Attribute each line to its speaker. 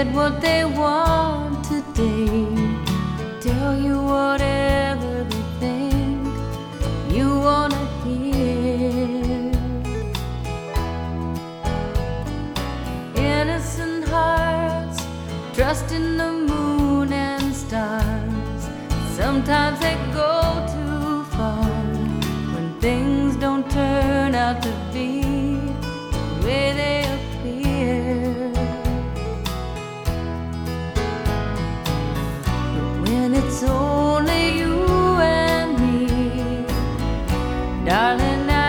Speaker 1: get what they want today, tell you whatever they think you wanna hear. Innocent hearts trust in the moon and stars. Sometimes they go too far when things don't turn out to be the way they